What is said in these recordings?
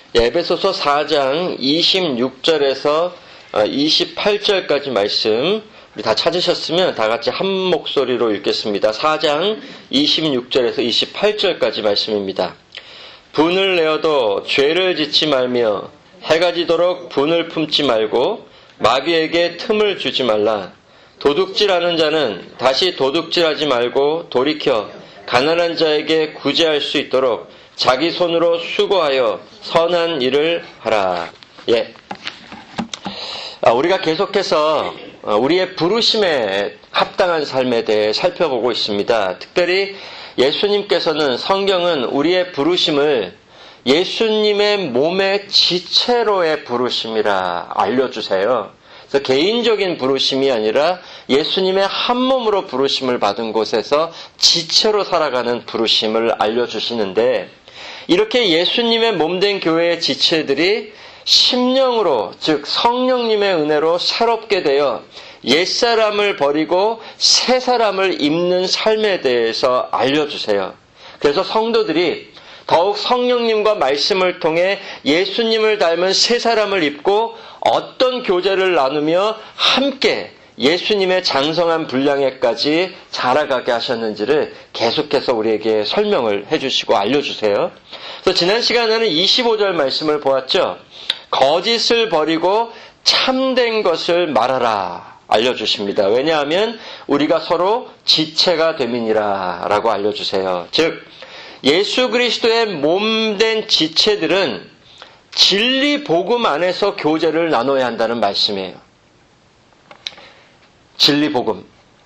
에베소서 4장 26절에서 28절까지 말씀 우리 다 찾으셨으면 다 같이 한 목소리로 읽겠습니다. 4장 26절에서 28절까지 말씀입니다. 분을 내어도 죄를 짓지 말며 해가 지도록 분을 품지 말고 마귀에게 틈을 주지 말라. 도둑질하는 자는 다시 도둑질하지 말고 돌이켜 가난한 자에게 구제할 수 있도록 자기 손으로 수고하여 선한 일을 하라. 우리가 계속해서 우리의 부르심에 합당한 삶에 대해 살펴보고 있습니다. 특별히 예수님께서는 성경은 우리의 부르심을 예수님의 몸의 지체로의 부르심이라 알려주세요. 그래서 개인적인 부르심이 아니라 예수님의 한 몸으로 부르심을 받은 곳에서 지체로 살아가는 부르심을 알려주시는데, 이렇게 예수님의 몸된 교회의 지체들이 심령으로, 즉 성령님의 은혜로 새롭게 되어 옛사람을 버리고 새사람을 입는 삶에 대해서 알려주세요. 그래서 성도들이 더욱 성령님과 말씀을 통해 예수님을 닮은 새사람을 입고 어떤 교제를 나누며 함께 예수님의 장성한 분량에까지 자라가게 하셨는지를 계속해서 우리에게 설명을 해주시고 알려주세요. 그래서 지난 시간에는 25절 말씀을 보았죠. 거짓을 버리고 참된 것을 말하라 알려주십니다. 왜냐하면 우리가 서로 지체가 됨이니라 라고 알려주세요. 즉 예수 그리스도의 몸된 지체들은 진리 복음 안에서 교제를 나눠야 한다는 말씀이에요. 진리 복음.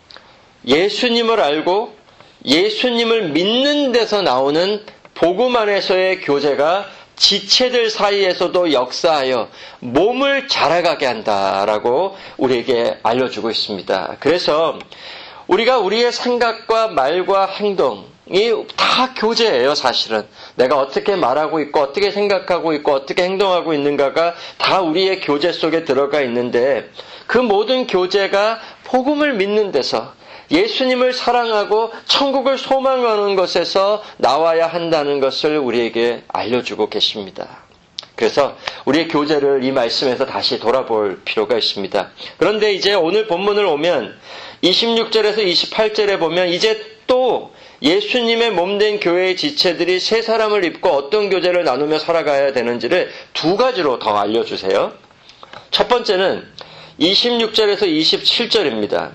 예수님을 알고 예수님을 믿는 데서 나오는 복음 안에서의 교제가 지체들 사이에서도 역사하여 몸을 자라가게 한다라고 우리에게 알려주고 있습니다. 그래서 우리가 우리의 생각과 말과 행동이 다 교제예요, 사실은. 내가 어떻게 말하고 있고 어떻게 생각하고 있고 어떻게 행동하고 있는가가 다 우리의 교제 속에 들어가 있는데, 그 모든 교제가 복음을 믿는 데서 예수님을 사랑하고 천국을 소망하는 것에서 나와야 한다는 것을 우리에게 알려주고 계십니다. 그래서 우리의 교제를 이 말씀에서 다시 돌아볼 필요가 있습니다. 그런데 이제 오늘 본문을 오면 26절에서 28절에 보면 이제 또 예수님의 몸된 교회의 지체들이 새 사람을 입고 어떤 교제를 나누며 살아가야 되는지를 두 가지로 더 알려주세요. 첫 번째는 26절에서 27절입니다.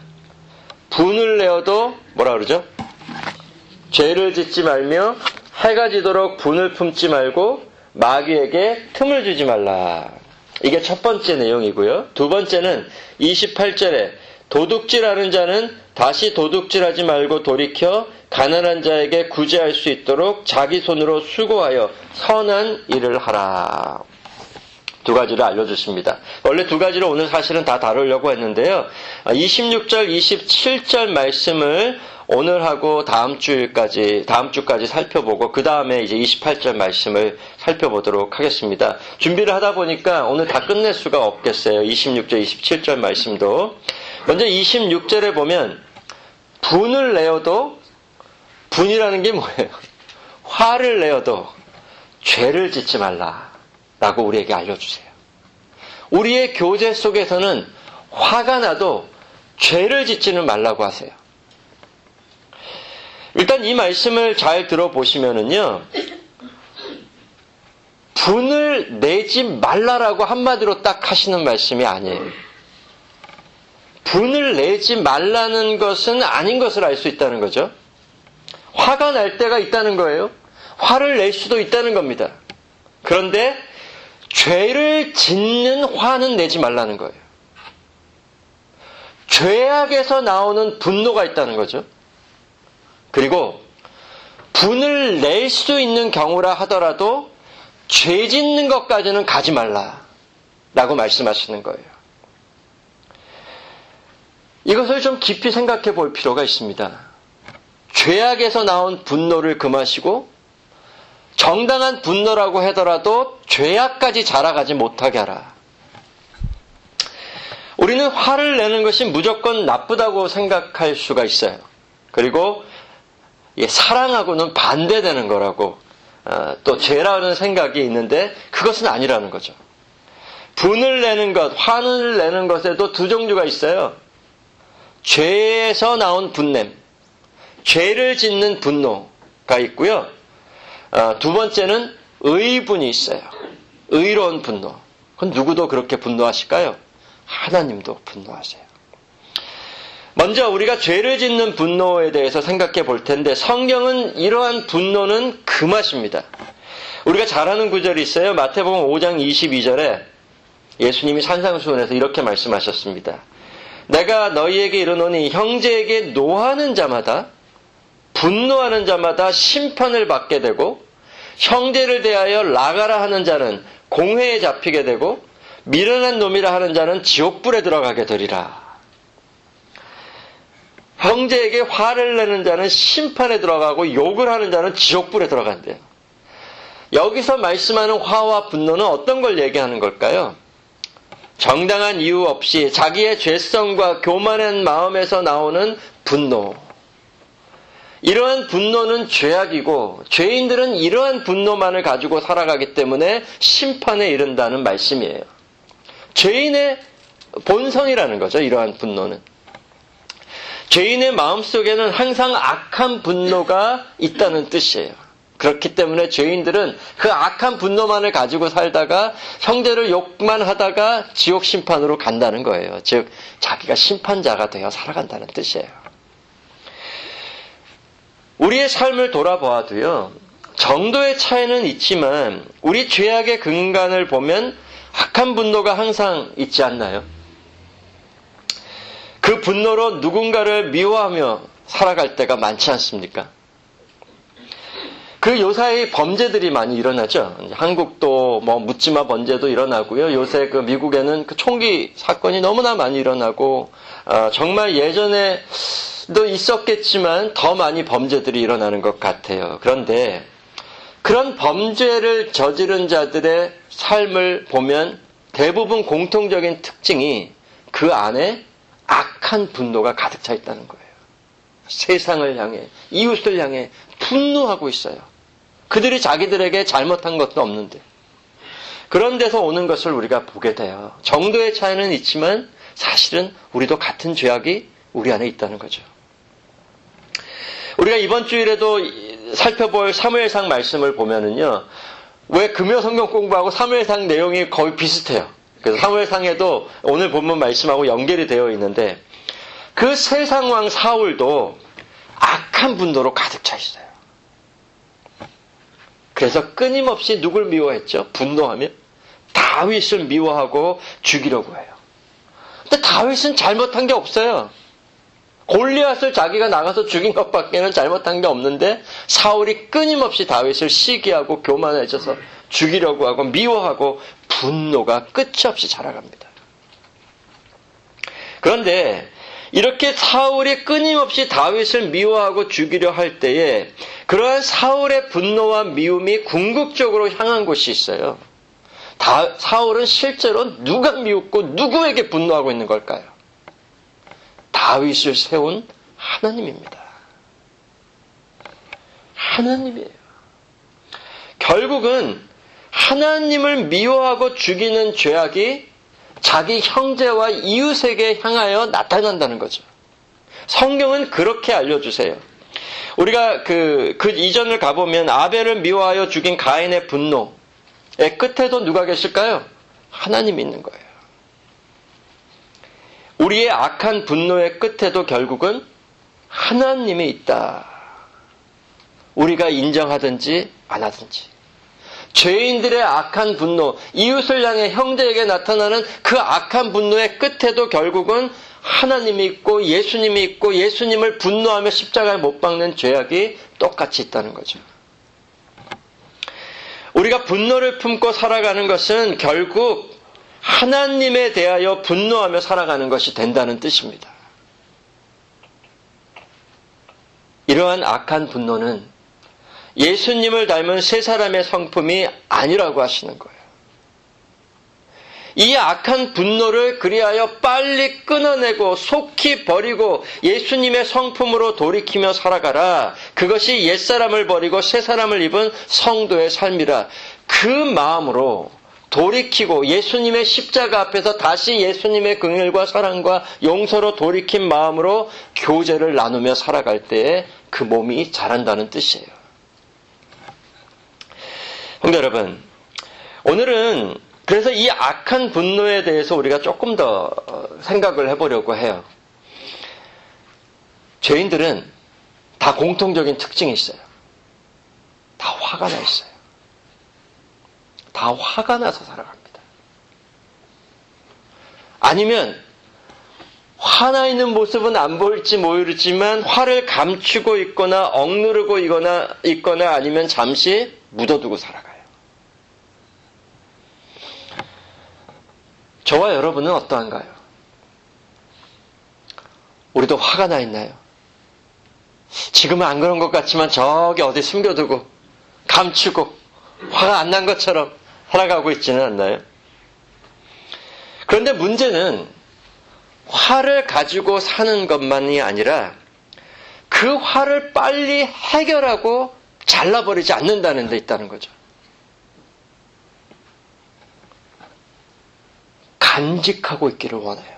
분을 내어도 뭐라 그러죠? 죄를 짓지 말며 해가 지도록 분을 품지 말고 마귀에게 틈을 주지 말라. 이게 첫 번째 내용이고요. 두 번째는 28절에 도둑질하는 자는 다시 도둑질하지 말고 돌이켜 가난한 자에게 구제할 수 있도록 자기 손으로 수고하여 선한 일을 하라. 두 가지를 알려주십니다. 원래 두 가지를 오늘 사실은 다 다루려고 했는데요. 26절, 27절 말씀을 오늘하고 다음 주까지 살펴보고 그 다음에 이제 28절 말씀을 살펴보도록 하겠습니다. 준비를 하다 보니까 오늘 다 끝낼 수가 없겠어요. 26절, 27절 말씀도. 먼저 26절에 보면 분을 내어도, 분이라는 게 뭐예요? 화를 내어도 죄를 짓지 말라 라고 우리에게 알려주세요. 우리의 교제 속에서는 화가 나도 죄를 짓지는 말라고 하세요. 일단 이 말씀을 잘 들어보시면은요, 분을 내지 말라라고 한마디로 딱 하시는 말씀이 아니에요. 분을 내지 말라는 것은 아닌 것을 알 수 있다는 거죠. 화가 날 때가 있다는 거예요. 화를 낼 수도 있다는 겁니다. 그런데 죄를 짓는 화는 내지 말라는 거예요. 죄악에서 나오는 분노가 있다는 거죠. 그리고 분을 낼 수 있는 경우라 하더라도 죄 짓는 것까지는 가지 말라라고 말씀하시는 거예요. 이것을 좀 깊이 생각해 볼 필요가 있습니다. 죄악에서 나온 분노를 금하시고 정당한 분노라고 하더라도 죄악까지 자라가지 못하게 하라. 우리는 화를 내는 것이 무조건 나쁘다고 생각할 수가 있어요. 그리고 사랑하고는 반대되는 거라고 또 죄라는 생각이 있는데 그것은 아니라는 거죠. 분을 내는 것, 화를 내는 것에도 두 종류가 있어요. 죄에서 나온 분냄, 죄를 짓는 분노가 있고요. 두 번째는 의분이 있어요. 의로운 분노. 그건 누구도 그렇게 분노하실까요? 하나님도 분노하세요. 먼저 우리가 죄를 짓는 분노에 대해서 생각해 볼 텐데 성경은 이러한 분노는 금하십니다. 우리가 잘 아는 구절이 있어요. 마태복음 5장 22절에 예수님이 산상수훈에서 이렇게 말씀하셨습니다. 내가 너희에게 이르노니 형제에게 노하는 자마다 분노하는 자마다 심판을 받게 되고 형제를 대하여 나가라 하는 자는 공회에 잡히게 되고 미련한 놈이라 하는 자는 지옥불에 들어가게 되리라. 형제에게 화를 내는 자는 심판에 들어가고 욕을 하는 자는 지옥불에 들어간대요. 여기서 말씀하는 화와 분노는 어떤 걸 얘기하는 걸까요? 정당한 이유 없이 자기의 죄성과 교만한 마음에서 나오는 분노. 이러한 분노는 죄악이고 죄인들은 이러한 분노만을 가지고 살아가기 때문에 심판에 이른다는 말씀이에요. 죄인의 본성이라는 거죠. 이러한 분노는. 죄인의 마음속에는 항상 악한 분노가 있다는 뜻이에요. 그렇기 때문에 죄인들은 그 악한 분노만을 가지고 살다가 형제를 욕만 하다가 지옥 심판으로 간다는 거예요. 즉 자기가 심판자가 되어 살아간다는 뜻이에요. 우리의 삶을 돌아보아도요. 정도의 차이는 있지만 우리 죄악의 근간을 보면 악한 분노가 항상 있지 않나요? 그 분노로 누군가를 미워하며 살아갈 때가 많지 않습니까? 그 요사이 범죄들이 많이 일어나죠. 한국도 뭐 묻지마 범죄도 일어나고요. 요새 그 미국에는 그 총기 사건이 너무나 많이 일어나고 정말 예전에도 있었겠지만 더 많이 범죄들이 일어나는 것 같아요. 그런데 그런 범죄를 저지른 자들의 삶을 보면 대부분 공통적인 특징이 그 안에 악한 분노가 가득 차 있다는 거예요. 세상을 향해, 이웃을 향해 분노하고 있어요. 그들이 자기들에게 잘못한 것도 없는데. 그런 데서 오는 것을 우리가 보게 돼요. 정도의 차이는 있지만 사실은 우리도 같은 죄악이 우리 안에 있다는 거죠. 우리가 이번 주일에도 살펴볼 사무엘상 말씀을 보면은요. 왜 금요성경 공부하고 사무엘상 내용이 거의 비슷해요. 그래서 사무엘상에도 오늘 본문 말씀하고 연결이 되어 있는데 그 세상왕 사울도 악한 분노로 가득 차 있어요. 그래서 끊임없이 누굴 미워했죠? 분노하며 다윗을 미워하고 죽이려고 해요. 근데 다윗은 잘못한 게 없어요. 골리앗을 자기가 나가서 죽인 것밖에는 잘못한 게 없는데 사울이 끊임없이 다윗을 시기하고 교만해져서 죽이려고 하고 미워하고 분노가 끝이 없이 자라갑니다. 그런데 이렇게 사울이 끊임없이 다윗을 미워하고 죽이려 할 때에 그러한 사울의 분노와 미움이 궁극적으로 향한 곳이 있어요. 사울은 실제로 누가 미웠고 누구에게 분노하고 있는 걸까요? 다윗을 세운 하나님입니다. 하나님이에요. 결국은 하나님을 미워하고 죽이는 죄악이 자기 형제와 이웃에게 향하여 나타난다는 거죠. 성경은 그렇게 알려주세요. 우리가 그 이전을 가보면 아벨을 미워하여 죽인 가인의 분노의 끝에도 누가 계실까요? 하나님이 있는 거예요. 우리의 악한 분노의 끝에도 결국은 하나님이 있다. 우리가 인정하든지 안 하든지. 죄인들의 악한 분노, 이웃을 향해 형제에게 나타나는 그 악한 분노의 끝에도 결국은 하나님이 있고 예수님이 있고 예수님을 분노하며 십자가에 못 박는 죄악이 똑같이 있다는 거죠. 우리가 분노를 품고 살아가는 것은 결국 하나님에 대하여 분노하며 살아가는 것이 된다는 뜻입니다. 이러한 악한 분노는 예수님을 닮은 세 사람의 성품이 아니라고 하시는 거예요. 이 악한 분노를 그리하여 빨리 끊어내고 속히 버리고 예수님의 성품으로 돌이키며 살아가라. 그것이 옛사람을 버리고 새사람을 입은 성도의 삶이라. 그 마음으로 돌이키고 예수님의 십자가 앞에서 다시 예수님의 긍휼과 사랑과 용서로 돌이킨 마음으로 교제를 나누며 살아갈 때에 그 몸이 자란다는 뜻이에요. 형제 여러분, 오늘은 그래서 이 악한 분노에 대해서 우리가 조금 더 생각을 해보려고 해요. 죄인들은 다 공통적인 특징이 있어요. 다 화가 나 있어요. 다 화가 나서 살아갑니다. 아니면 화나 있는 모습은 안 보일지 모르지만 화를 감추고 있거나 억누르고 있거나 아니면 잠시 묻어두고 살아가요. 저와 여러분은 어떠한가요? 우리도 화가 나 있나요? 지금은 안 그런 것 같지만 저기 어디 숨겨두고 감추고 화가 안 난 것처럼 살아가고 있지는 않나요? 그런데 문제는 화를 가지고 사는 것만이 아니라 그 화를 빨리 해결하고 잘라버리지 않는다는 데 있다는 거죠. 간직하고 있기를 원해요.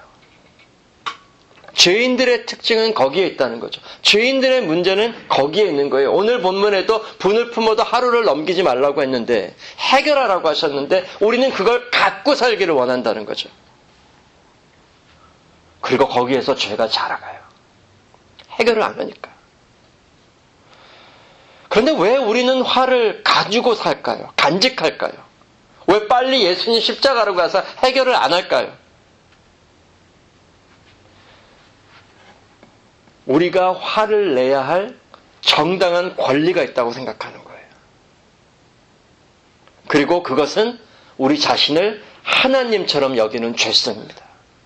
죄인들의 특징은 거기에 있다는 거죠. 죄인들의 문제는 거기에 있는 거예요. 오늘 본문에도 분을 품어도 하루를 넘기지 말라고 했는데 해결하라고 하셨는데 우리는 그걸 갖고 살기를 원한다는 거죠. 그리고 거기에서 죄가 자라가요. 해결을 안 하니까. 그런데 왜 우리는 화를 가지고 살까요? 간직할까요? 왜 빨리 예수님 십자가로 가서 해결을 안 할까요? 우리가 화를 내야 할 정당한 권리가 있다고 생각하는 거예요. 그리고 그것은 우리 자신을 하나님처럼 여기는 죄성입니다.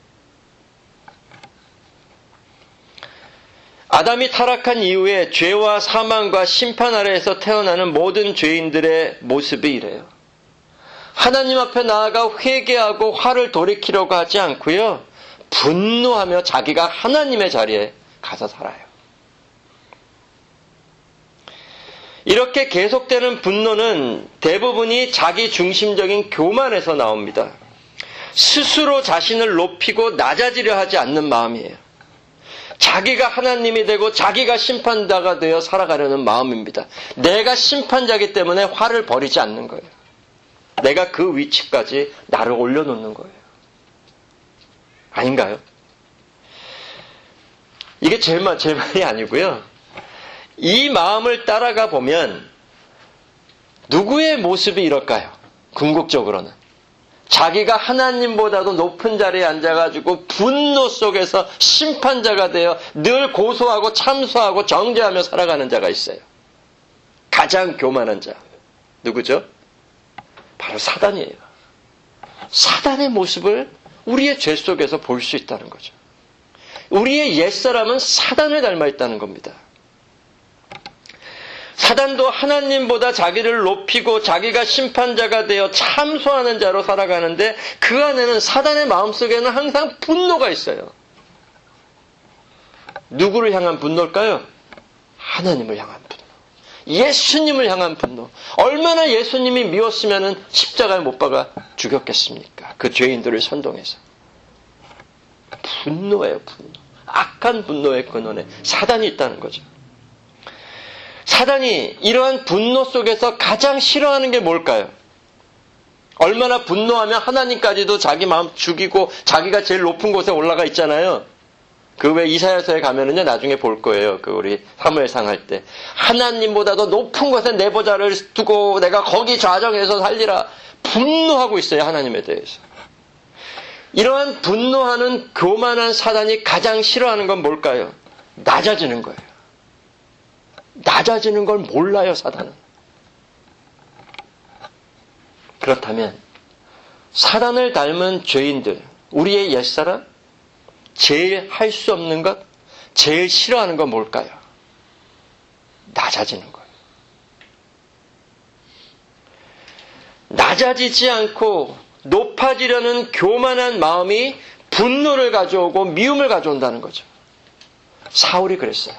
아담이 타락한 이후에 죄와 사망과 심판 아래에서 태어나는 모든 죄인들의 모습이 이래요. 하나님 앞에 나아가 회개하고 화를 돌이키려고 하지 않고요. 분노하며 자기가 하나님의 자리에 가서 살아요. 이렇게 계속되는 분노는 대부분이 자기 중심적인 교만에서 나옵니다. 스스로 자신을 높이고 낮아지려 하지 않는 마음이에요. 자기가 하나님이 되고 자기가 심판자가 되어 살아가려는 마음입니다. 내가 심판자이기 때문에 화를 버리지 않는 거예요. 내가 그 위치까지 나를 올려놓는 거예요. 아닌가요? 이게 제 말이 아니고요. 이 마음을 따라가 보면 누구의 모습이 이럴까요? 궁극적으로는. 자기가 하나님보다도 높은 자리에 앉아가지고 분노 속에서 심판자가 되어 늘 고소하고 참소하고 정죄하며 살아가는 자가 있어요. 가장 교만한 자. 누구죠? 바로 사단이에요. 사단의 모습을 우리의 죄 속에서 볼 수 있다는 거죠. 우리의 옛사람은 사단을 닮아 있다는 겁니다. 사단도 하나님보다 자기를 높이고 자기가 심판자가 되어 참소하는 자로 살아가는데 그 안에는 사단의 마음속에는 항상 분노가 있어요. 누구를 향한 분노일까요? 하나님을 향한 분노. 예수님을 향한 분노. 얼마나 예수님이 미웠으면 십자가에 못 박아 죽였겠습니까? 그 죄인들을 선동해서. 분노예요, 분노. 악한 분노의 근원에 사단이 있다는 거죠. 사단이 이러한 분노 속에서 가장 싫어하는 게 뭘까요? 얼마나 분노하면 하나님까지도 자기 마음 죽이고 자기가 제일 높은 곳에 올라가 있잖아요. 그 왜 이사야서에 가면은요, 나중에 볼 거예요. 그 우리 사무엘상 할 때. 하나님보다도 높은 곳에 내 보좌를 두고 내가 거기 좌정해서 살리라. 분노하고 있어요, 하나님에 대해서. 이러한 분노하는 교만한 사단이 가장 싫어하는 건 뭘까요? 낮아지는 거예요. 낮아지는 걸 몰라요, 사단은. 그렇다면 사단을 닮은 죄인들, 우리의 옛사람, 제일 할 수 없는 것, 제일 싫어하는 건 뭘까요? 낮아지는 거예요. 낮아지지 않고 높아지려는 교만한 마음이 분노를 가져오고 미움을 가져온다는 거죠. 사울이 그랬어요.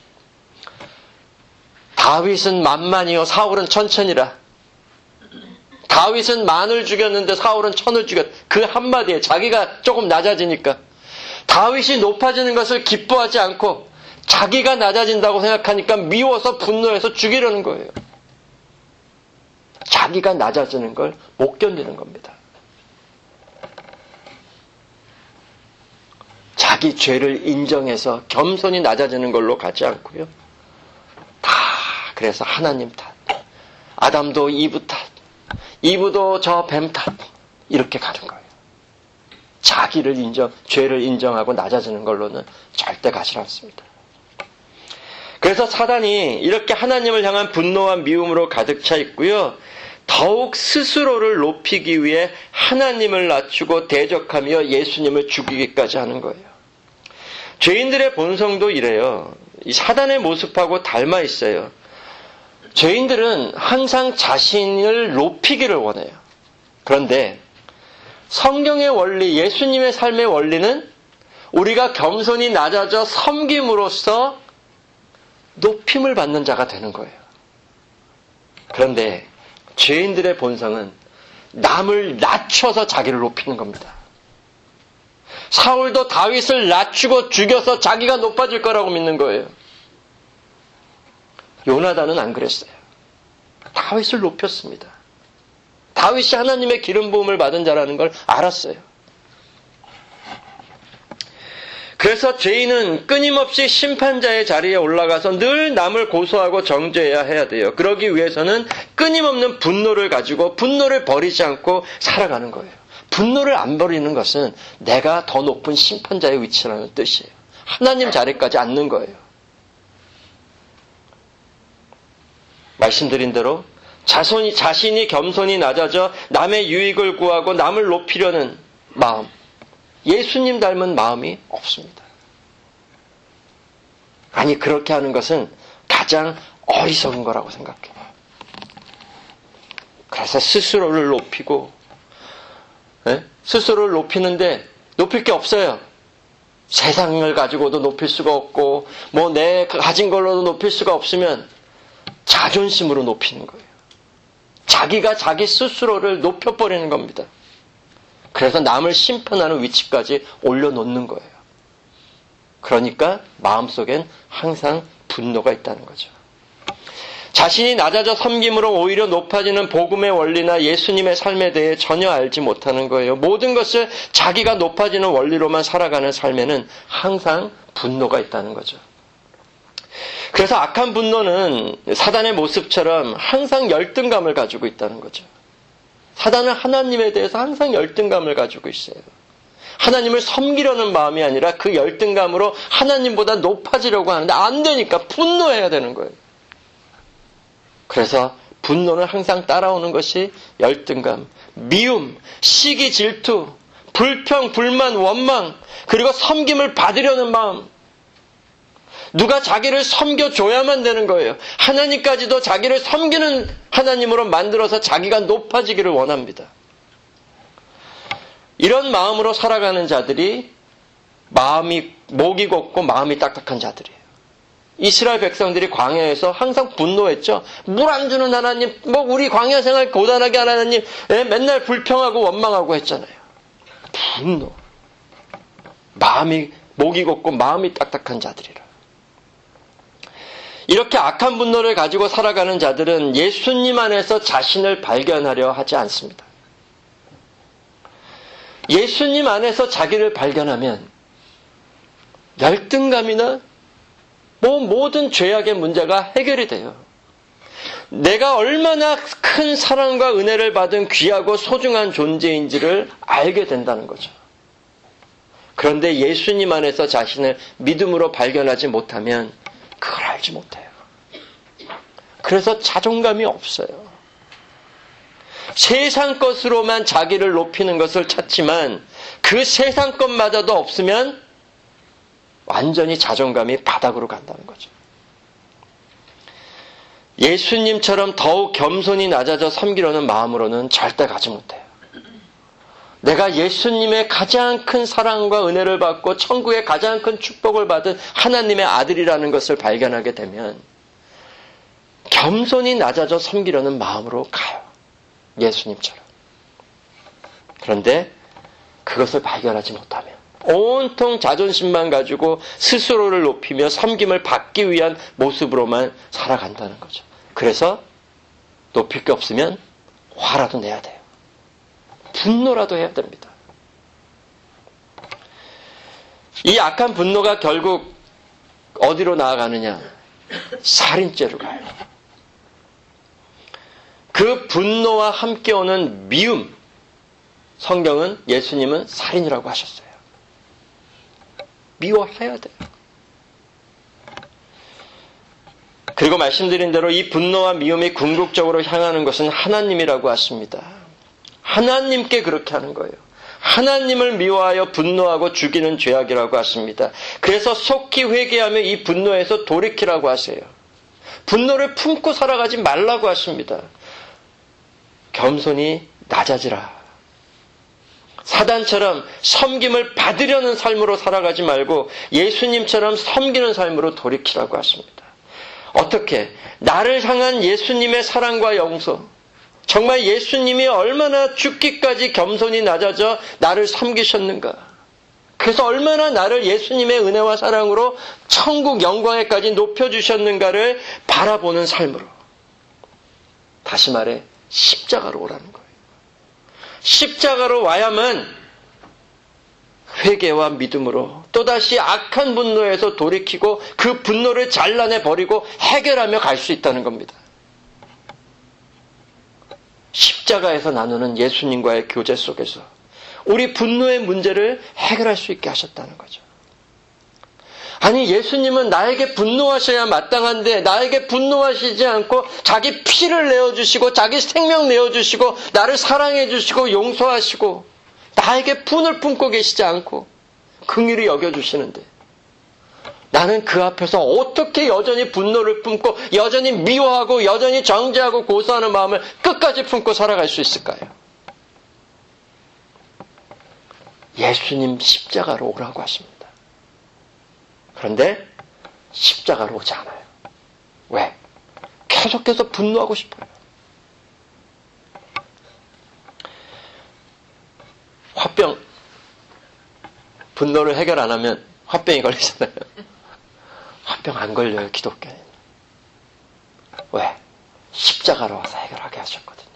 다윗은 만만이요 사울은 천천이라. 다윗은 만을 죽였는데 사울은 천을 죽였다. 그 한마디에 자기가 조금 낮아지니까 다윗이 높아지는 것을 기뻐하지 않고 자기가 낮아진다고 생각하니까 미워서 분노해서 죽이려는 거예요. 자기가 낮아지는 걸 못 견디는 겁니다. 자기 죄를 인정해서 겸손히 낮아지는 걸로 가지 않고요. 다 그래서 하나님 탓, 아담도 이브 탓, 이브도 저 뱀 탓, 이렇게 가는 거예요. 자기를 죄를 인정하고 낮아지는 걸로는 절대 가지 않습니다. 그래서 사단이 이렇게 하나님을 향한 분노와 미움으로 가득 차 있고요. 더욱 스스로를 높이기 위해 하나님을 낮추고 대적하며 예수님을 죽이기까지 하는 거예요. 죄인들의 본성도 이래요. 이 사단의 모습하고 닮아 있어요. 죄인들은 항상 자신을 높이기를 원해요. 그런데 성경의 원리, 예수님의 삶의 원리는 우리가 겸손히 낮아져 섬김으로써 높임을 받는 자가 되는 거예요. 그런데 죄인들의 본성은 남을 낮춰서 자기를 높이는 겁니다. 사울도 다윗을 낮추고 죽여서 자기가 높아질 거라고 믿는 거예요. 요나단은 안 그랬어요. 다윗을 높였습니다. 다윗이 하나님의 기름 부음을 받은 자라는 걸 알았어요. 그래서 죄인은 끊임없이 심판자의 자리에 올라가서 늘 남을 고소하고 정죄해야 해야 돼요. 그러기 위해서는 끊임없는 분노를 가지고 분노를 버리지 않고 살아가는 거예요. 분노를 안 버리는 것은 내가 더 높은 심판자의 위치라는 뜻이에요. 하나님 자리까지 앉는 거예요. 말씀드린 대로 자신이 겸손히 낮아져 남의 유익을 구하고 남을 높이려는 마음, 예수님 닮은 마음이 없습니다. 아니, 그렇게 하는 것은 가장 어리석은 거라고 생각해요. 그래서 스스로를 높이고, 스스로를 높이는데 높일 게 없어요. 세상을 가지고도 높일 수가 없고, 내 가진 걸로도 높일 수가 없으면 자존심으로 높이는 거예요. 자기가 자기 스스로를 높여버리는 겁니다. 그래서 남을 심판하는 위치까지 올려놓는 거예요. 그러니까 마음속엔 항상 분노가 있다는 거죠. 자신이 낮아져 섬김으로 오히려 높아지는 복음의 원리나 예수님의 삶에 대해 전혀 알지 못하는 거예요. 모든 것을 자기가 높아지는 원리로만 살아가는 삶에는 항상 분노가 있다는 거죠. 그래서 악한 분노는 사단의 모습처럼 항상 열등감을 가지고 있다는 거죠. 사단은 하나님에 대해서 항상 열등감을 가지고 있어요. 하나님을 섬기려는 마음이 아니라 그 열등감으로 하나님보다 높아지려고 하는데 안 되니까 분노해야 되는 거예요. 그래서 분노는 항상 따라오는 것이 열등감, 미움, 시기, 질투, 불평, 불만, 원망, 그리고 섬김을 받으려는 마음. 누가 자기를 섬겨줘야만 되는 거예요. 하나님까지도 자기를 섬기는 하나님으로 만들어서 자기가 높아지기를 원합니다. 이런 마음으로 살아가는 자들이 목이 곱고 마음이 딱딱한 자들이에요. 이스라엘 백성들이 광야에서 항상 분노했죠. 물 안 주는 하나님, 우리 광야 생활 고단하게 하는 하나님, 맨날 불평하고 원망하고 했잖아요. 분노. 목이 곱고 마음이 딱딱한 자들이라. 이렇게 악한 분노를 가지고 살아가는 자들은 예수님 안에서 자신을 발견하려 하지 않습니다. 예수님 안에서 자기를 발견하면 열등감이나 모든 죄악의 문제가 해결이 돼요. 내가 얼마나 큰 사랑과 은혜를 받은 귀하고 소중한 존재인지를 알게 된다는 거죠. 그런데 예수님 안에서 자신을 믿음으로 발견하지 못하면 그걸 알지 못해요. 그래서 자존감이 없어요. 세상 것으로만 자기를 높이는 것을 찾지만 그 세상 것마저도 없으면 완전히 자존감이 바닥으로 간다는 거죠. 예수님처럼 더욱 겸손히 낮아져 섬기려는 마음으로는 절대 가지 못해요. 내가 예수님의 가장 큰 사랑과 은혜를 받고 천국의 가장 큰 축복을 받은 하나님의 아들이라는 것을 발견하게 되면 겸손히 낮아져 섬기려는 마음으로 가요. 예수님처럼. 그런데 그것을 발견하지 못하면 온통 자존심만 가지고 스스로를 높이며 섬김을 받기 위한 모습으로만 살아간다는 거죠. 그래서 높일 게 없으면 화라도 내야 돼요. 분노라도 해야 됩니다. 이 악한 분노가 결국 어디로 나아가느냐? 살인죄로 가요. 그 분노와 함께 오는 미움, 성경은 예수님은 살인이라고 하셨어요. 미워해야 돼요. 그리고 말씀드린 대로 이 분노와 미움이 궁극적으로 향하는 것은 하나님이라고 하십니다. 하나님께 그렇게 하는 거예요. 하나님을 미워하여 분노하고 죽이는 죄악이라고 하십니다. 그래서 속히 회개하며 이 분노에서 돌이키라고 하세요. 분노를 품고 살아가지 말라고 하십니다. 겸손히 낮아지라. 사단처럼 섬김을 받으려는 삶으로 살아가지 말고 예수님처럼 섬기는 삶으로 돌이키라고 하십니다. 어떻게? 나를 향한 예수님의 사랑과 용서, 정말 예수님이 얼마나 죽기까지 겸손히 낮아져 나를 섬기셨는가. 그래서 얼마나 나를 예수님의 은혜와 사랑으로 천국 영광에까지 높여주셨는가를 바라보는 삶으로. 다시 말해 십자가로 오라는 거예요. 십자가로 와야만 회개와 믿음으로 또다시 악한 분노에서 돌이키고 그 분노를 잘라내버리고 해결하며 갈 수 있다는 겁니다. 십자가에서 나누는 예수님과의 교제 속에서 우리 분노의 문제를 해결할 수 있게 하셨다는 거죠. 아니, 예수님은 나에게 분노하셔야 마땅한데 나에게 분노하시지 않고 자기 피를 내어주시고 자기 생명 내어주시고 나를 사랑해주시고 용서하시고 나에게 분을 품고 계시지 않고 긍휼히 여겨주시는데 나는 그 앞에서 어떻게 여전히 분노를 품고 여전히 미워하고 여전히 정죄하고 고소하는 마음을 끝까지 품고 살아갈 수 있을까요? 예수님 십자가로 오라고 하십니다. 그런데 십자가로 오지 않아요. 왜? 계속해서 분노하고 싶어요. 화병, 분노를 해결 안 하면 화병이 걸리잖아요. 화병 안 걸려요, 기독교는. 왜? 십자가로 와서 해결하게 하셨거든요.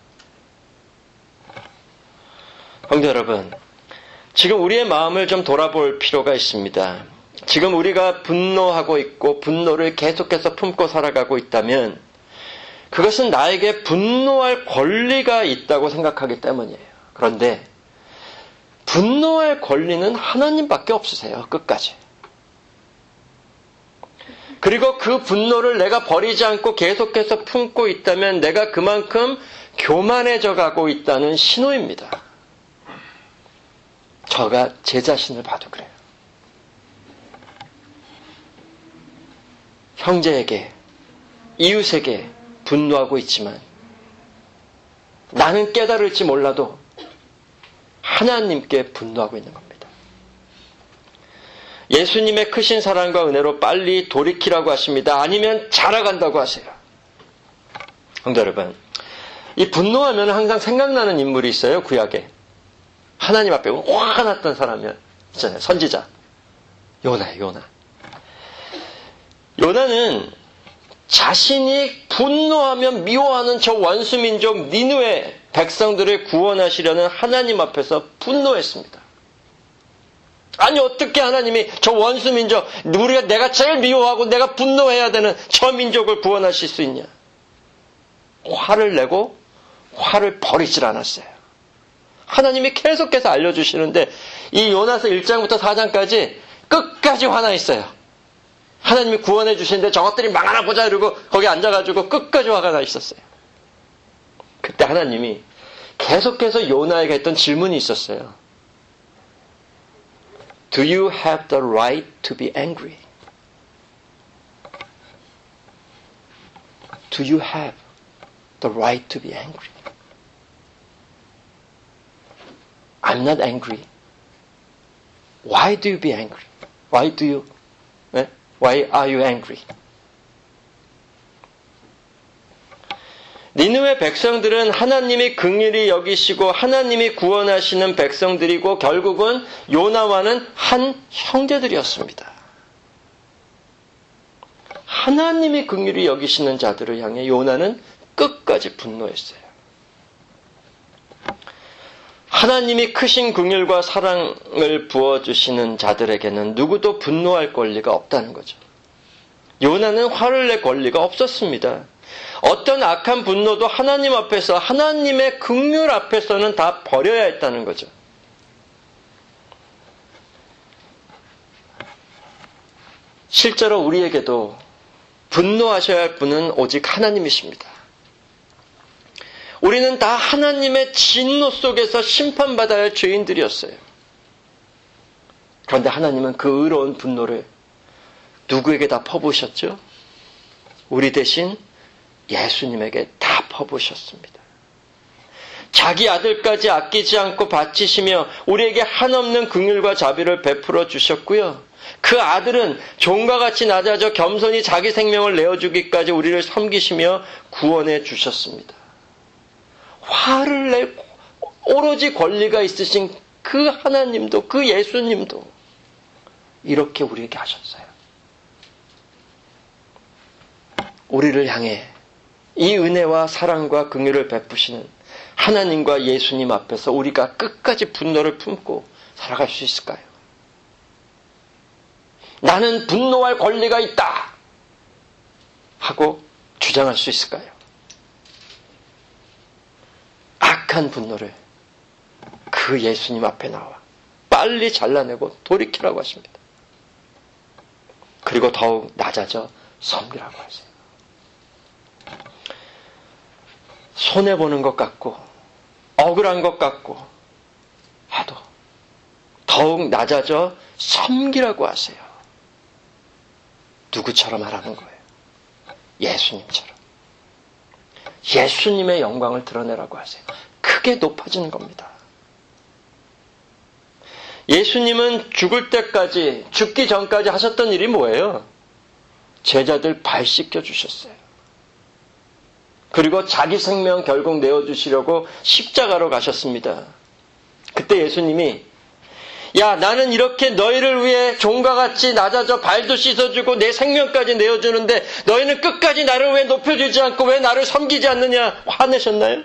형제 여러분, 지금 우리의 마음을 좀 돌아볼 필요가 있습니다. 지금 우리가 분노하고 있고 분노를 계속해서 품고 살아가고 있다면 그것은 나에게 분노할 권리가 있다고 생각하기 때문이에요. 그런데 분노할 권리는 하나님밖에 없으세요. 끝까지. 그리고 그 분노를 내가 버리지 않고 계속해서 품고 있다면 내가 그만큼 교만해져 가고 있다는 신호입니다. 저가 제 자신을 봐도 그래요. 형제에게, 이웃에게 분노하고 있지만 나는 깨달을지 몰라도 하나님께 분노하고 있는 겁니다. 예수님의 크신 사랑과 은혜로 빨리 돌이키라고 하십니다. 아니면 자라간다고 하세요. 형제 여러분, 이 분노하면 항상 생각나는 인물이 있어요. 구약에. 하나님 앞에 화가 났던 사람이 있잖아요. 선지자. 요나예요. 요나는 자신이 분노하며 미워하는 저 원수민족 니느웨 백성들을 구원하시려는 하나님 앞에서 분노했습니다. 아니, 어떻게 하나님이 저 원수민족, 내가 제일 미워하고 내가 분노해야 되는 저 민족을 구원하실 수 있냐? 화를 내고 화를 버리질 않았어요. 하나님이 계속해서 알려주시는데 이 요나서 1장부터 4장까지 끝까지 화나 있어요. 하나님이 구원해 주시는데 저것들이 망하나 보자 이러고 거기 앉아가지고 끝까지 화가 나 있었어요. 그때 하나님이 계속해서 요나에게 했던 질문이 있었어요. Do you have the right to be angry? Do you have the right to be angry? I'm not angry. Why do you be angry? Why are you angry? 니느웨 백성들은 하나님이 긍휼히 여기시고 하나님이 구원하시는 백성들이고 결국은 요나와는 한 형제들이었습니다. 하나님이 긍휼히 여기시는 자들을 향해 요나는 끝까지 분노했어요. 하나님이 크신 긍휼과 사랑을 부어주시는 자들에게는 누구도 분노할 권리가 없다는 거죠. 요나는 화를 낼 권리가 없었습니다. 어떤 악한 분노도 하나님 앞에서 하나님의 긍휼 앞에서는 다 버려야 했다는 거죠. 실제로 우리에게도 분노하셔야 할 분은 오직 하나님이십니다. 우리는 다 하나님의 진노 속에서 심판받아야 할 죄인들이었어요. 그런데 하나님은 그 의로운 분노를 누구에게 다 퍼부으셨죠? 우리 대신 예수님에게 다 퍼부으셨습니다. 자기 아들까지 아끼지 않고 바치시며 우리에게 한없는 긍휼과 자비를 베풀어 주셨고요. 그 아들은 종과 같이 낮아져 겸손히 자기 생명을 내어주기까지 우리를 섬기시며 구원해 주셨습니다. 화를 내고 오로지 권리가 있으신 그 하나님도, 그 예수님도 이렇게 우리에게 하셨어요. 우리를 향해 이 은혜와 사랑과 긍휼을 베푸시는 하나님과 예수님 앞에서 우리가 끝까지 분노를 품고 살아갈 수 있을까요? 나는 분노할 권리가 있다 하고 주장할 수 있을까요? 악한 분노를 그 예수님 앞에 나와 빨리 잘라내고 돌이키라고 하십니다. 그리고 더욱 낮아져 섬기라고 하세요. 손해보는 것 같고 억울한 것 같고 해도 더욱 낮아져 섬기라고 하세요. 누구처럼 하라는 거예요? 예수님처럼. 예수님의 영광을 드러내라고 하세요. 크게 높아지는 겁니다. 예수님은 죽기 전까지 하셨던 일이 뭐예요? 제자들 발 씻겨 주셨어요. 그리고 자기 생명 결국 내어주시려고 십자가로 가셨습니다. 그때 예수님이 야, 나는 이렇게 너희를 위해 종과 같이 낮아져 발도 씻어주고 내 생명까지 내어주는데 너희는 끝까지 나를 왜 높여주지 않고 왜 나를 섬기지 않느냐 화내셨나요?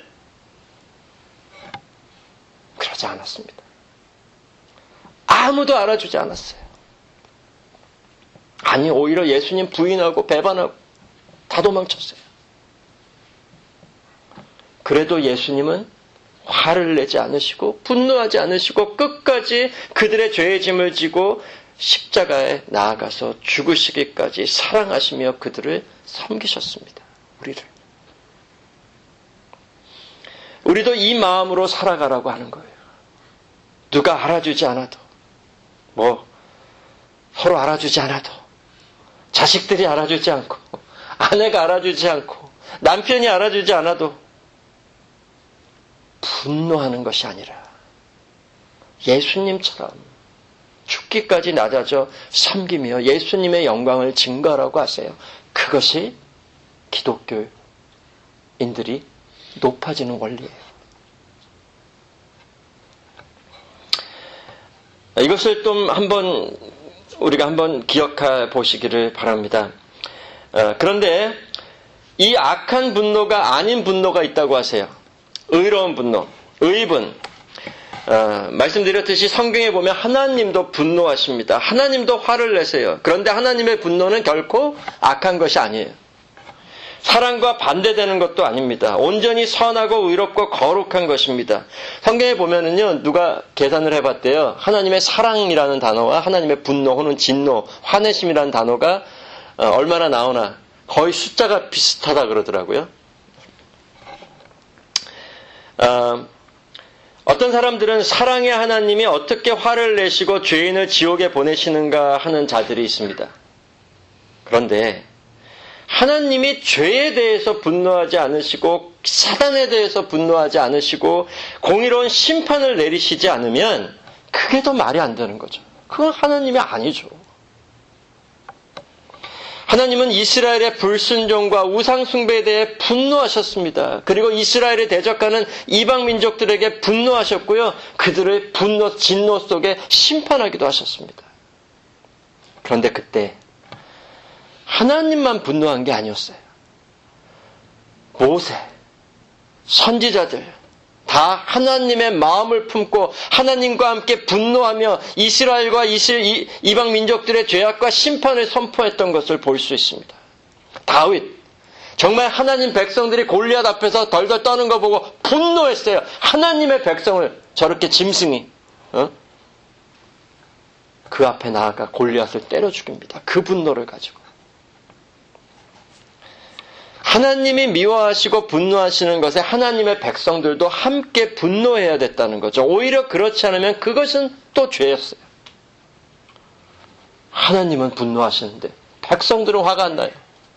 그러지 않았습니다. 아무도 알아주지 않았어요. 아니, 오히려 예수님 부인하고 배반하고 다 도망쳤어요. 그래도 예수님은 화를 내지 않으시고 분노하지 않으시고 끝까지 그들의 죄의 짐을 지고 십자가에 나아가서 죽으시기까지 사랑하시며 그들을 섬기셨습니다. 우리도 이 마음으로 살아가라고 하는 거예요. 누가 알아주지 않아도 서로 알아주지 않아도 자식들이 알아주지 않고 아내가 알아주지 않고 남편이 알아주지 않아도 분노하는 것이 아니라 예수님처럼 죽기까지 낮아져 섬기며 예수님의 영광을 증거하라고 하세요. 그것이 기독교인들이 높아지는 원리예요. 이것을 좀 우리가 한번 기억해 보시기를 바랍니다. 그런데 이 악한 분노가 아닌 분노가 있다고 하세요. 의로운 분노, 의분. 말씀드렸듯이 성경에 보면 하나님도 분노하십니다. 하나님도 화를 내세요. 그런데 하나님의 분노는 결코 악한 것이 아니에요. 사랑과 반대되는 것도 아닙니다. 온전히 선하고 의롭고 거룩한 것입니다. 성경에 보면은요, 누가 계산을 해봤대요. 하나님의 사랑이라는 단어와 하나님의 분노 혹은 진노, 화내심이라는 단어가 얼마나 나오나 거의 숫자가 비슷하다 그러더라고요. 어떤 사람들은 사랑의 하나님이 어떻게 화를 내시고 죄인을 지옥에 보내시는가 하는 자들이 있습니다. 그런데 하나님이 죄에 대해서 분노하지 않으시고 사단에 대해서 분노하지 않으시고 공의로운 심판을 내리시지 않으면 그게 더 말이 안 되는 거죠. 그건 하나님이 아니죠. 하나님은 이스라엘의 불순종과 우상숭배에 대해 분노하셨습니다. 그리고 이스라엘에 대적하는 이방 민족들에게 분노하셨고요. 그들의 진노 속에 심판하기도 하셨습니다. 그런데 그때 하나님만 분노한 게 아니었어요. 모세, 선지자들 다 하나님의 마음을 품고 하나님과 함께 분노하며 이스라엘과 이방 민족들의 죄악과 심판을 선포했던 것을 볼 수 있습니다. 다윗, 정말 하나님 백성들이 골리앗 앞에서 덜덜 떠는 거 보고 분노했어요. 하나님의 백성을 저렇게 짐승이 그 앞에 나아가 골리앗을 때려 죽입니다. 그 분노를 가지고. 하나님이 미워하시고 분노하시는 것에 하나님의 백성들도 함께 분노해야 됐다는 거죠. 오히려 그렇지 않으면 그것은 또 죄였어요. 하나님은 분노하시는데 백성들은 화가 안 나요.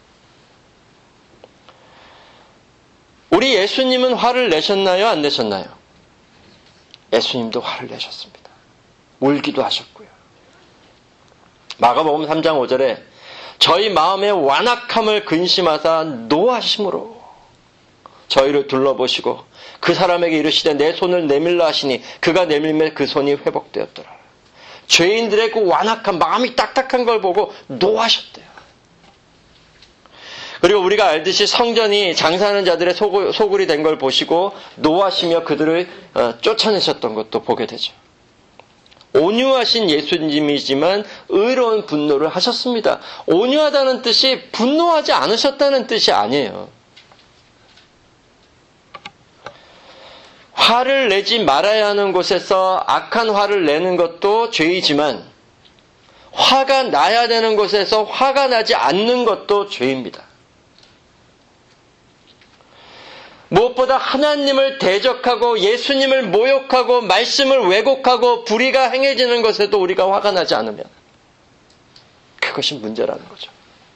우리 예수님은 화를 내셨나요? 안 내셨나요? 예수님도 화를 내셨습니다. 울기도 하셨고요. 마가복음 3장 5절에 저희 마음의 완악함을 근심하사 노하심으로 저희를 둘러보시고 그 사람에게 이르시되 내 손을 내밀라 하시니 그가 내밀매 그 손이 회복되었더라. 죄인들의 그 완악한 마음이 딱딱한 걸 보고 노하셨대요. 그리고 우리가 알듯이 성전이 장사하는 자들의 소굴이 된 걸 보시고 노하시며 그들을 쫓아내셨던 것도 보게 되죠. 온유하신 예수님이지만 의로운 분노를 하셨습니다. 온유하다는 뜻이 분노하지 않으셨다는 뜻이 아니에요. 화를 내지 말아야 하는 곳에서 악한 화를 내는 것도 죄이지만 화가 나야 되는 곳에서 화가 나지 않는 것도 죄입니다. 무엇보다 하나님을 대적하고 예수님을 모욕하고 말씀을 왜곡하고 불의가 행해지는 것에도 우리가 화가 나지 않으면 그것이 문제라는 거죠.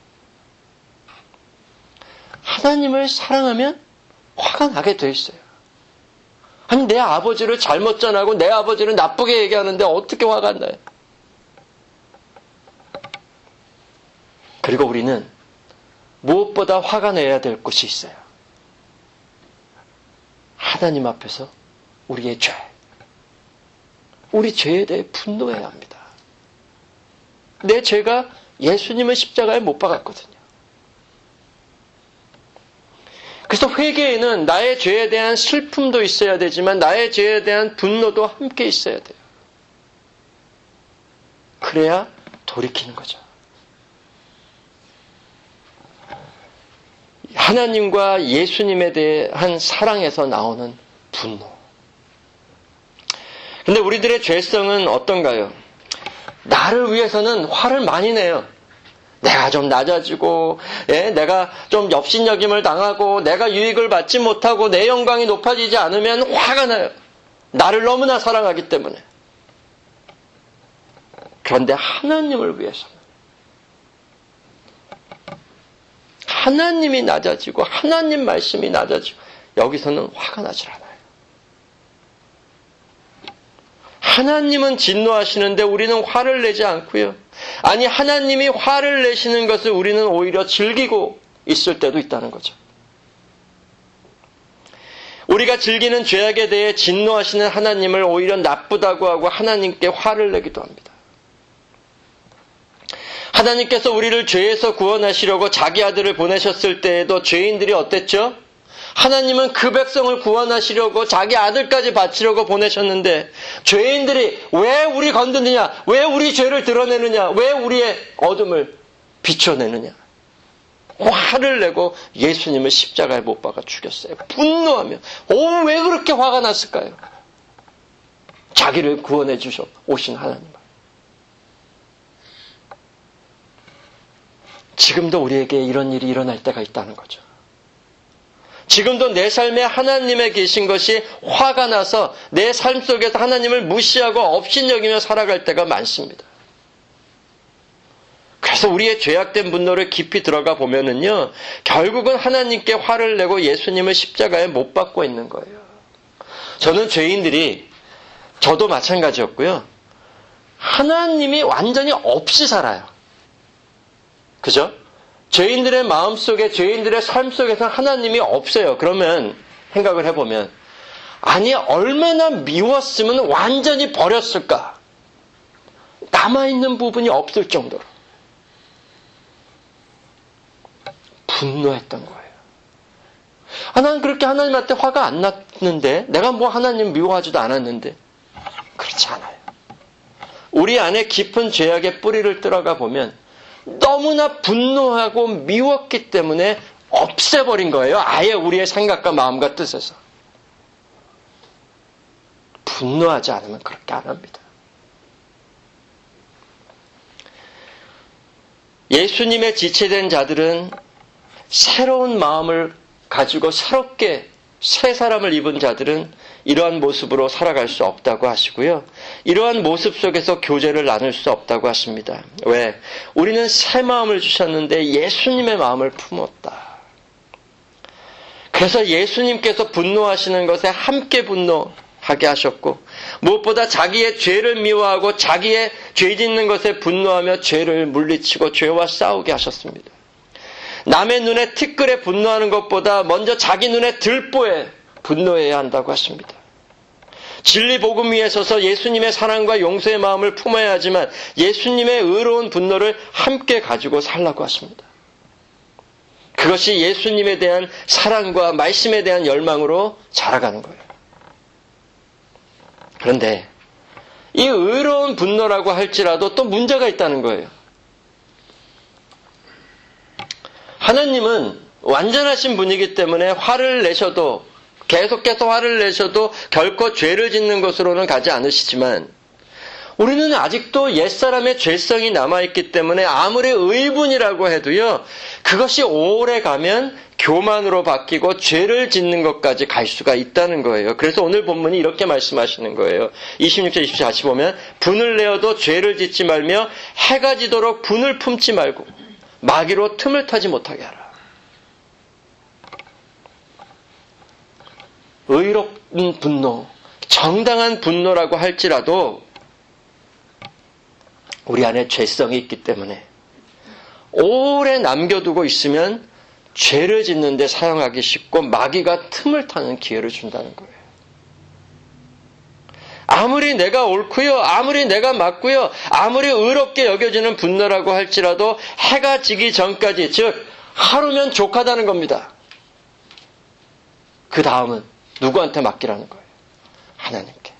하나님을 사랑하면 화가 나게 돼 있어요. 아니 내 아버지를 잘못 전하고 내 아버지를 나쁘게 얘기하는데 어떻게 화가 안 나요? 그리고 우리는 무엇보다 화가 내야 될 것이 있어요. 하나님 앞에서 우리의 죄, 우리 죄에 대해 분노해야 합니다. 내 죄가 예수님을 십자가에 못 박았거든요. 그래서 회개에는 나의 죄에 대한 슬픔도 있어야 되지만 나의 죄에 대한 분노도 함께 있어야 돼요. 그래야 돌이키는 거죠. 하나님과 예수님에 대한 사랑에서 나오는 분노. 근데 우리들의 죄성은 어떤가요? 나를 위해서는 화를 많이 내요. 내가 좀 낮아지고, 내가 좀 업신여김을 당하고, 내가 유익을 받지 못하고, 내 영광이 높아지지 않으면 화가 나요. 나를 너무나 사랑하기 때문에. 그런데 하나님을 위해서는 하나님이 낮아지고 하나님 말씀이 낮아지고 여기서는 화가 나질 않아요. 하나님은 진노하시는데 우리는 화를 내지 않고요. 아니 하나님이 화를 내시는 것을 우리는 오히려 즐기고 있을 때도 있다는 거죠. 우리가 즐기는 죄악에 대해 진노하시는 하나님을 오히려 나쁘다고 하고 하나님께 화를 내기도 합니다. 하나님께서 우리를 죄에서 구원하시려고 자기 아들을 보내셨을 때에도 죄인들이 어땠죠? 하나님은 그 백성을 구원하시려고 자기 아들까지 바치려고 보내셨는데 죄인들이 왜 우리 건드느냐? 왜 우리 죄를 드러내느냐? 왜 우리의 어둠을 비춰내느냐? 화를 내고 예수님을 십자가에 못 박아 죽였어요. 분노하며 왜 그렇게 화가 났을까요? 자기를 구원해 주셔 오신 하나님. 지금도 우리에게 이런 일이 일어날 때가 있다는 거죠. 지금도 내 삶에 하나님에 계신 것이 화가 나서 내 삶 속에서 하나님을 무시하고 업신여기며 살아갈 때가 많습니다. 그래서 우리의 죄악된 분노를 깊이 들어가 보면은요, 결국은 하나님께 화를 내고 예수님을 십자가에 못 박고 있는 거예요. 저는 죄인들이, 저도 마찬가지였고요, 하나님이 완전히 없이 살아요. 그죠? 죄인들의 마음 속에, 죄인들의 삶 속에서 하나님이 없어요. 그러면 생각을 해보면, 아니, 얼마나 미웠으면 완전히 버렸을까? 남아있는 부분이 없을 정도로 분노했던 거예요. 난 그렇게 하나님한테 화가 안 났는데, 내가 뭐 하나님 미워하지도 않았는데. 그렇지 않아요. 우리 안에 깊은 죄악의 뿌리를 들어가 보면 너무나 분노하고 미웠기 때문에 없애버린 거예요. 아예 우리의 생각과 마음과 뜻에서. 분노하지 않으면 그렇게 안 합니다. 예수님의 지체된 자들은 새로운 마음을 가지고 새롭게 새 사람을 입은 자들은 이러한 모습으로 살아갈 수 없다고 하시고요. 이러한 모습 속에서 교제를 나눌 수 없다고 하십니다. 왜? 우리는 새 마음을 주셨는데 예수님의 마음을 품었다. 그래서 예수님께서 분노하시는 것에 함께 분노하게 하셨고, 무엇보다 자기의 죄를 미워하고 자기의 죄 짓는 것에 분노하며 죄를 물리치고 죄와 싸우게 하셨습니다. 남의 눈에 티끌에 분노하는 것보다 먼저 자기 눈에 들보에 분노해야 한다고 하십니다. 진리 복음 위에 서서 예수님의 사랑과 용서의 마음을 품어야 하지만 예수님의 의로운 분노를 함께 가지고 살라고 하십니다. 그것이 예수님에 대한 사랑과 말씀에 대한 열망으로 자라가는 거예요. 그런데 이 의로운 분노라고 할지라도 또 문제가 있다는 거예요. 하나님은 완전하신 분이기 때문에 화를 내셔도, 계속해서 화를 내셔도 결코 죄를 짓는 것으로는 가지 않으시지만, 우리는 아직도 옛사람의 죄성이 남아있기 때문에 아무리 의분이라고 해도요, 그것이 오래 가면 교만으로 바뀌고 죄를 짓는 것까지 갈 수가 있다는 거예요. 그래서 오늘 본문이 이렇게 말씀하시는 거예요. 26절, 27절 다시 보면, 분을 내어도 죄를 짓지 말며 해가 지도록 분을 품지 말고 마귀로 틈을 타지 못하게 하라. 의로운 분노, 정당한 분노라고 할지라도 우리 안에 죄성이 있기 때문에 오래 남겨두고 있으면 죄를 짓는데 사용하기 쉽고 마귀가 틈을 타는 기회를 준다는 거예요. 아무리 내가 옳고요, 아무리 내가 맞고요, 아무리 의롭게 여겨지는 분노라고 할지라도 해가 지기 전까지, 즉 하루면 족하다는 겁니다. 그 다음은 누구한테 맡기라는 거예요? 하나님께.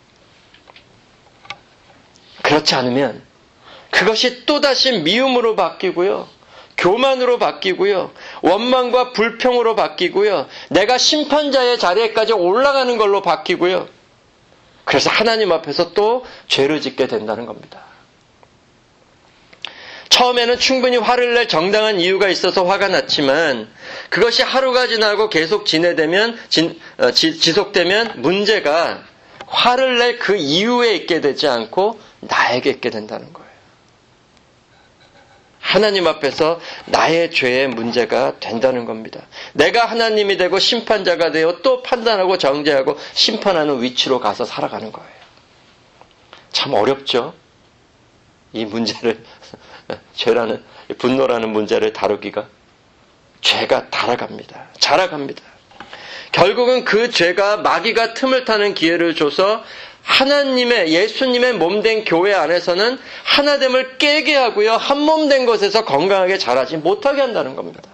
그렇지 않으면 그것이 또다시 미움으로 바뀌고요, 교만으로 바뀌고요, 원망과 불평으로 바뀌고요, 내가 심판자의 자리에까지 올라가는 걸로 바뀌고요, 그래서 하나님 앞에서 또 죄를 짓게 된다는 겁니다. 처음에는 충분히 화를 낼 정당한 이유가 있어서 화가 났지만 그것이 하루가 지나고 계속 지속되면 문제가 화를 낼 그 이유에 있게 되지 않고 나에게 있게 된다는 거예요. 하나님 앞에서 나의 죄의 문제가 된다는 겁니다. 내가 하나님이 되고 심판자가 되어 또 판단하고 정죄하고 심판하는 위치로 가서 살아가는 거예요. 참 어렵죠? 이 문제를, 죄라는, 분노라는 문제를 다루기가. 죄가 자라갑니다. 결국은 그 죄가 마귀가 틈을 타는 기회를 줘서 하나님의, 예수님의 몸된 교회 안에서는 하나됨을 깨게 하고요, 한 몸된 것에서 건강하게 자라지 못하게 한다는 겁니다.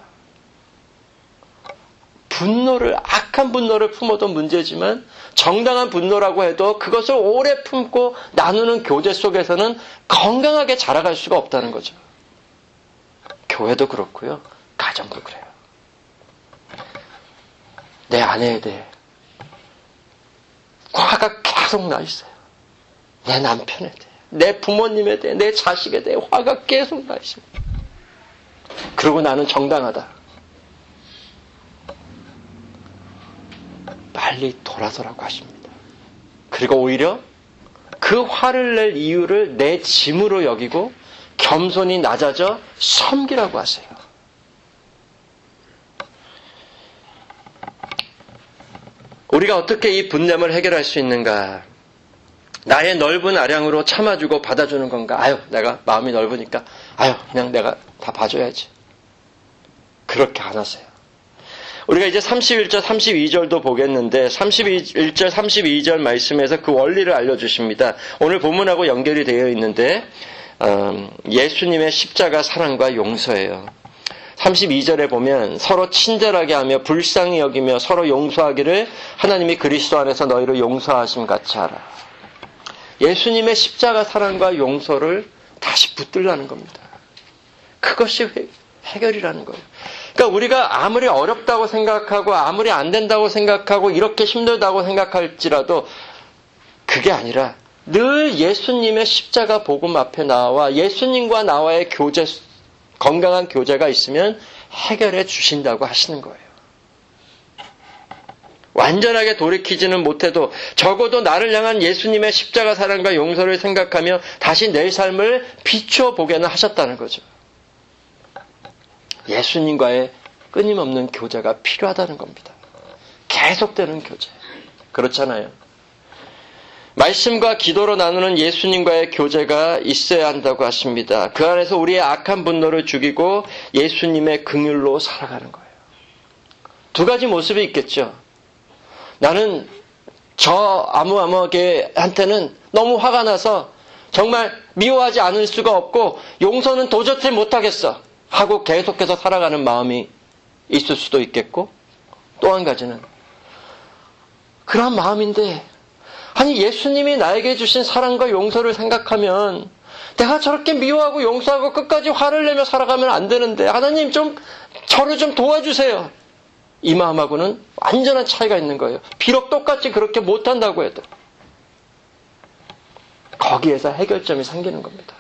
악한 분노를 품어도 문제지만 정당한 분노라고 해도 그것을 오래 품고 나누는 교제 속에서는 건강하게 자라갈 수가 없다는 거죠. 교회도 그렇고요, 가정도 그래요. 내 아내에 대해 화가 계속 나 있어요. 내 남편에 대해, 내 부모님에 대해, 내 자식에 대해 화가 계속 나 있습니다. 그리고 나는 정당하다. 빨리 돌아서라고 하십니다. 그리고 오히려 그 화를 낼 이유를 내 짐으로 여기고 겸손히 낮아져 섬기라고 하세요. 우리가 어떻게 이 분냄을 해결할 수 있는가? 나의 넓은 아량으로 참아주고 받아주는 건가? 아유, 내가 마음이 넓으니까 아유, 그냥 내가 다 봐줘야지. 그렇게 안 하세요. 우리가 이제 31절, 32절도 보겠는데 31절, 32절 말씀에서 그 원리를 알려주십니다. 오늘 본문하고 연결이 되어 있는데 예수님의 십자가 사랑과 용서예요. 32절에 보면 서로 친절하게 하며 불쌍히 여기며 서로 용서하기를 하나님이 그리스도 안에서 너희를 용서하심 같이 하라. 예수님의 십자가 사랑과 용서를 다시 붙들라는 겁니다. 그것이 해결이라는 거예요. 그러니까 우리가 아무리 어렵다고 생각하고 아무리 안 된다고 생각하고 이렇게 힘들다고 생각할지라도 그게 아니라 늘 예수님의 십자가 복음 앞에 나와 예수님과 나와의 교제, 건강한 교제가 있으면 해결해 주신다고 하시는 거예요. 완전하게 돌이키지는 못해도 적어도 나를 향한 예수님의 십자가 사랑과 용서를 생각하며 다시 내 삶을 비추어 보게는 하셨다는 거죠. 예수님과의 끊임없는 교제가 필요하다는 겁니다. 계속되는 교제. 그렇잖아요. 말씀과 기도로 나누는 예수님과의 교제가 있어야 한다고 하십니다. 그 안에서 우리의 악한 분노를 죽이고 예수님의 긍휼로 살아가는 거예요. 두 가지 모습이 있겠죠. 나는 저 아무한테는 너무 화가 나서 정말 미워하지 않을 수가 없고 용서는 도저히 못하겠어 하고 계속해서 살아가는 마음이 있을 수도 있겠고, 또 한 가지는 그런 마음인데 아니 예수님이 나에게 주신 사랑과 용서를 생각하면 내가 저렇게 미워하고 용서하고 끝까지 화를 내며 살아가면 안 되는데 하나님 좀 저를 좀 도와주세요. 이 마음하고는 완전한 차이가 있는 거예요. 비록 똑같이 그렇게 못한다고 해도 거기에서 해결점이 생기는 겁니다.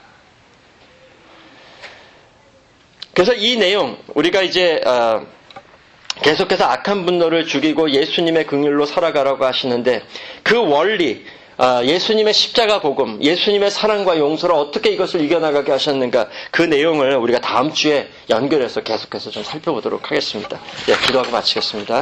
그래서 이 내용 우리가 이제 계속해서 악한 분노를 죽이고 예수님의 긍휼로 살아가라고 하시는데 그 원리, 예수님의 십자가 복음, 예수님의 사랑과 용서로 어떻게 이것을 이겨나가게 하셨는가, 그 내용을 우리가 다음 주에 연결해서 계속해서 좀 살펴보도록 하겠습니다. 네, 기도하고 마치겠습니다.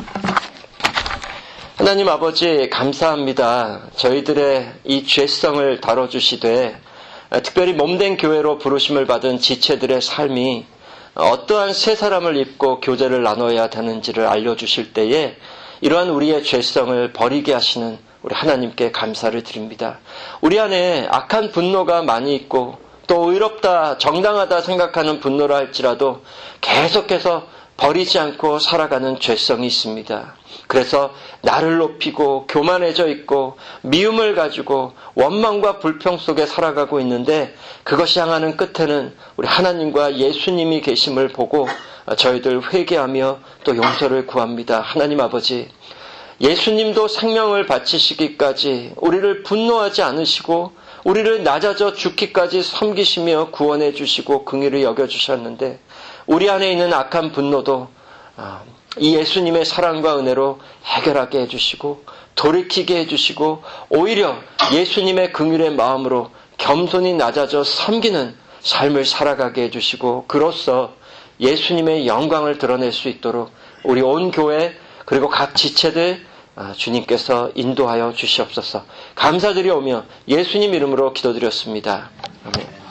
하나님 아버지 감사합니다. 저희들의 이 죄성을 다뤄주시되 특별히 몸된 교회로 부르심을 받은 지체들의 삶이 어떠한 새 사람을 입고 교제를 나눠야 되는지를 알려주실 때에 이러한 우리의 죄성을 버리게 하시는 우리 하나님께 감사를 드립니다. 우리 안에 악한 분노가 많이 있고 또 의롭다, 정당하다 생각하는 분노라 할지라도 계속해서 버리지 않고 살아가는 죄성이 있습니다. 그래서 나를 높이고 교만해져 있고 미움을 가지고 원망과 불평 속에 살아가고 있는데 그것이 향하는 끝에는 우리 하나님과 예수님이 계심을 보고 저희들 회개하며 또 용서를 구합니다. 하나님 아버지, 예수님도 생명을 바치시기까지 우리를 분노하지 않으시고 우리를 낮아져 죽기까지 섬기시며 구원해 주시고 긍휼히 여겨주셨는데 우리 안에 있는 악한 분노도 이 예수님의 사랑과 은혜로 해결하게 해주시고 돌이키게 해주시고 오히려 예수님의 긍휼의 마음으로 겸손히 낮아져 섬기는 삶을 살아가게 해주시고 그로써 예수님의 영광을 드러낼 수 있도록 우리 온 교회 그리고 각 지체들 주님께서 인도하여 주시옵소서. 감사드리오며 예수님 이름으로 기도드렸습니다. 아멘.